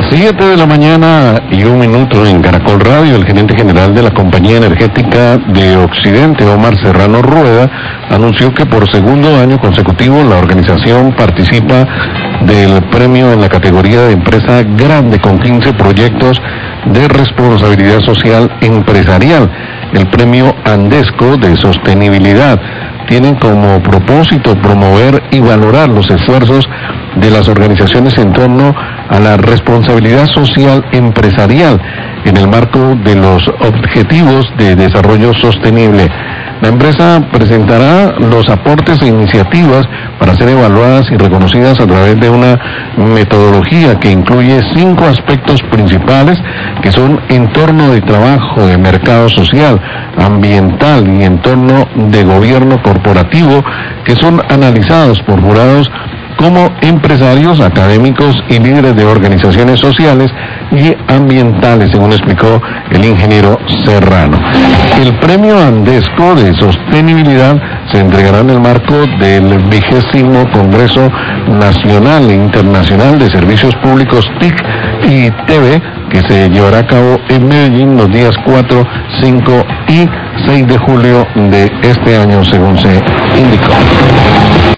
7:01 en Caracol Radio. El gerente general de la Compañía Energética de Occidente, Omar Serrano Rueda, anunció que por segundo año consecutivo la organización participa del premio en la categoría de empresa grande con 15 proyectos de responsabilidad social empresarial. El premio Andesco de Sostenibilidad tiene como propósito promover y valorar los esfuerzos de las organizaciones en torno a la responsabilidad social empresarial en el marco de los objetivos de desarrollo sostenible. La empresa presentará los aportes e iniciativas para ser evaluadas y reconocidas a través de una metodología que incluye 5 aspectos principales, que son entorno de trabajo, de mercado social, ambiental y entorno de gobierno corporativo, que son analizados por jurados como empresarios, académicos y líderes de organizaciones sociales y ambientales, según explicó el ingeniero Serrano. El premio Andesco de Sostenibilidad se entregará en el marco del 20º Congreso Nacional e Internacional de Servicios Públicos TIC y TV, que se llevará a cabo en Medellín los días 4, 5 y 6 de julio de este año, según se indicó.